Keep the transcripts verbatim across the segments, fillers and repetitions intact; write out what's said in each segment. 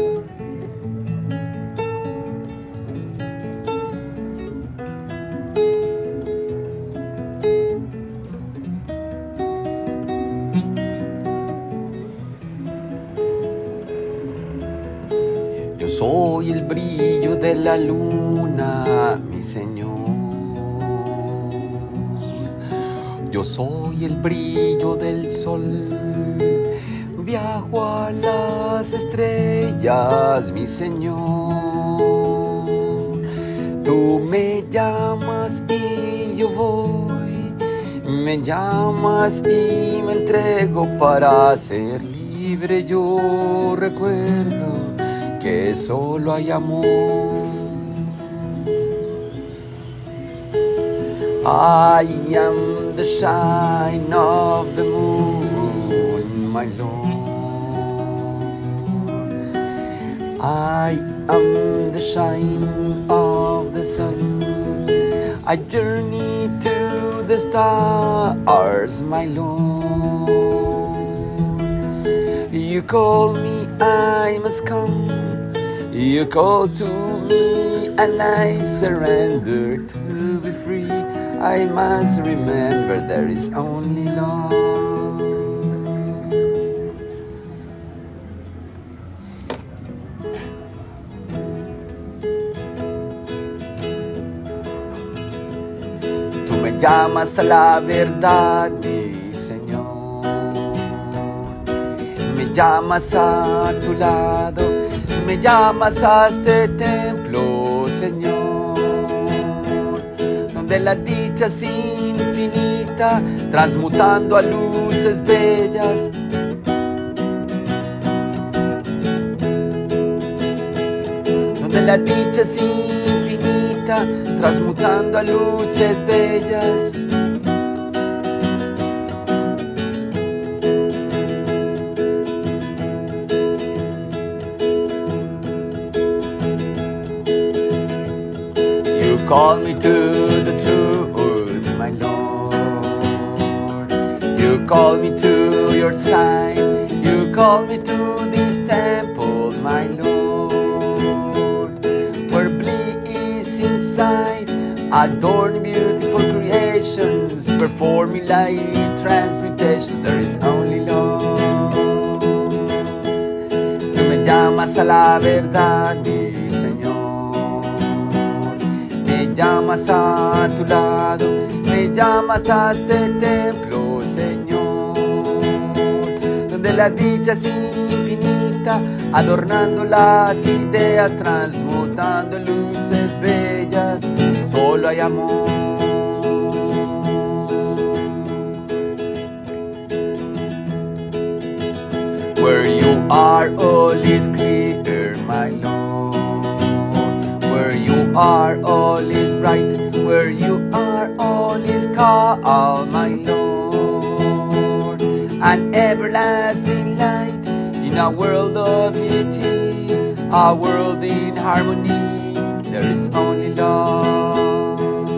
Yo soy el brillo de la luna, mi Señor. Yo soy el brillo del sol. Viajo a las estrellas, mi Señor. Tú me llamas y yo voy. Me llamas y me entrego para ser libre. Yo recuerdo que solo hay amor. I am the shine of the moon, my Lord. I am the shine of the sun. I journey to the stars, my Lord. You call me, I must come. You call to me and I surrender to be free. I must remember there is only love. Tú me llamas a la verdad, mi Señor. Me llamas a tu lado. Me llamas a este templo, Señor, donde la dicha es infinita, transmutando a luces bellas. Donde la dicha es infinita, transmutando a luces bellas. You call me to the truth, my Lord. You call me to your side. You call me to this temple, my Lord, where bliss is inside, adorning beautiful creations, performing light transmutations. There is only love. Tú me llamas a la verdad, mi Señor. Me llamas a tu lado, me llamas a este templo, Señor, donde la dicha es infinita, adornando las ideas, transmutando luces bellas. Solo hay amor. Where you are, all is clear, my Lord. Where you are, all is bright. Where you are, all is calm, my Lord. An everlasting light in a world of beauty, a world in harmony. There is only love.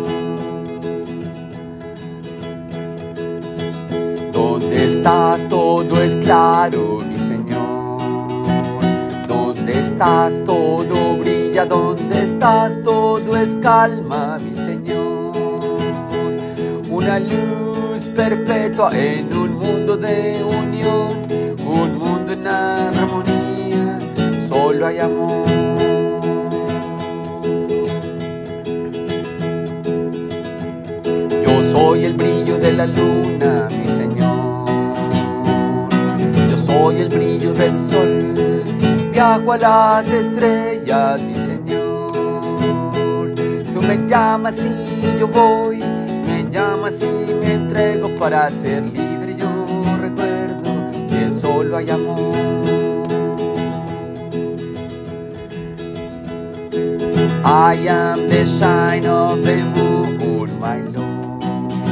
¿Dónde estás? Todo es claro, mi Señor. ¿Dónde estás? Todo brilla. ¿Dónde estás? Todo es calma, mi Señor. Una luz perpetua en un mundo de unión, un mundo en armonía. Solo hay amor. Yo soy el brillo de la luna, mi Señor. Yo soy el brillo del sol. Viajo a las estrellas, mi Señor. Tú me llamas y yo voy. Me llamas y me entrego para ser libre. Yo recuerdo que solo hay amor. I am the shine of the moon, my Lord.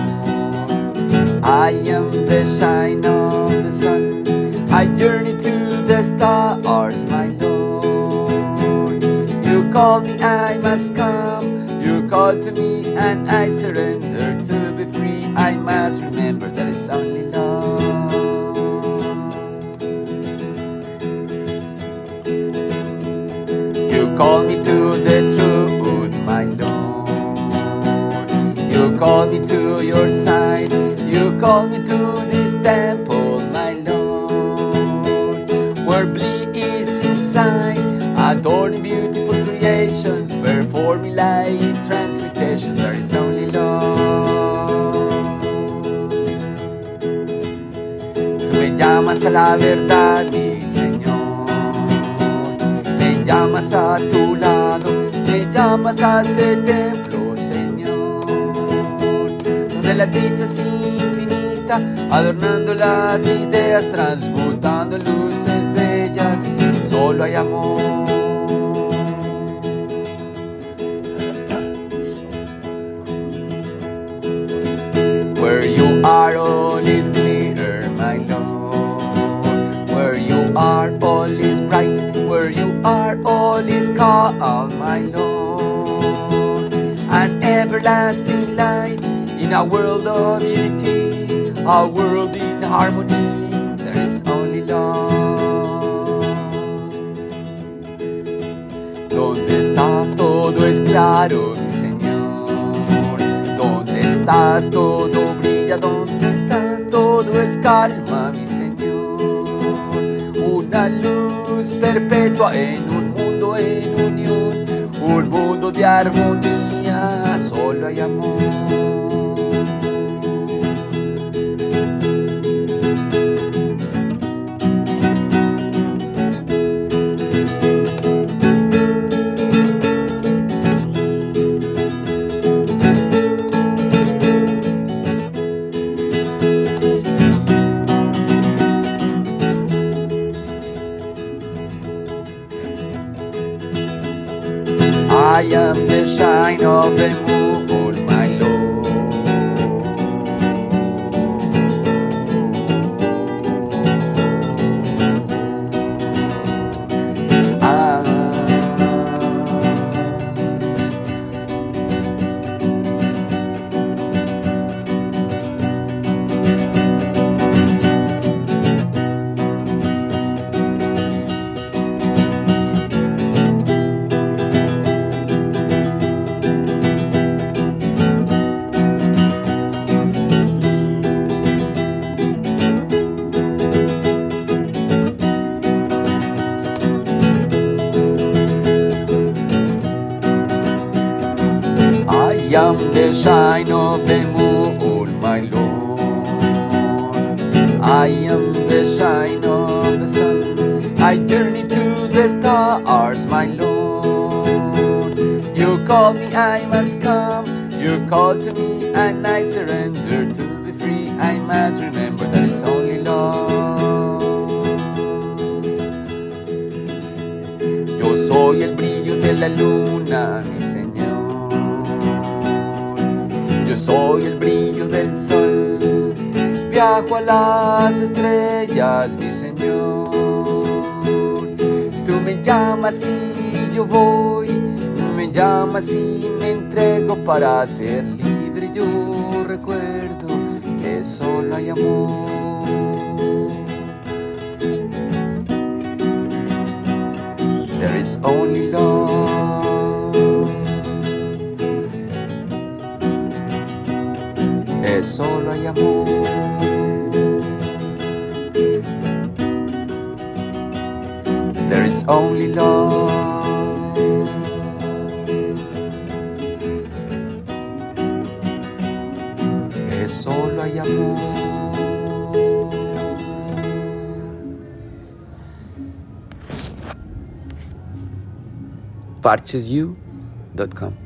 I am the shine of the sun. I journey to the stars, my Lord. You call me, I must come. You call to me and I surrender to be free. I must remember that it's only love. You call me to the truth, my Lord. You call me to your side. You call me to this temple, my Lord, where bliss is inside, adorning beautiful creations, performing light transmutations. There is only love. Tú me llamas a la verdad, mi Señor. Me llamas a tu lado, me llamas a este templo, Señor, donde la dicha es infinita, adornando las ideas, transmutando luces bellas. Solo hay amor. Where you are, all is clear, my Lord. Where you are, all is bright. Where you are, all is calm, my Lord. An everlasting light in a world of unity, a world in harmony. There is only love. Donde estás todo es claro, mi Señor. Donde estás todo brilla, donde estás todo es calma, mi Señor. Una luz perpetua en un mundo en unión, un mundo de armonía, solo hay amor. I am the shine of the moon, my Lord. Ah. I am the shine of the moon, my Lord. I am the shine of the sun. I journey to the stars, my Lord. You call me, I must come. You call to me, and I surrender to be free. I must remember that it's only love. Yo soy el brillo de la luna, mi Señor. Yo soy el brillo del sol, viajo a las estrellas, mi Señor. Tú me llamas y yo voy, me llamas y me entrego para ser libre. Yo recuerdo que solo hay amor. There is only love. Solo hay amor. There is only love. Es solo hay amor. parches you dot com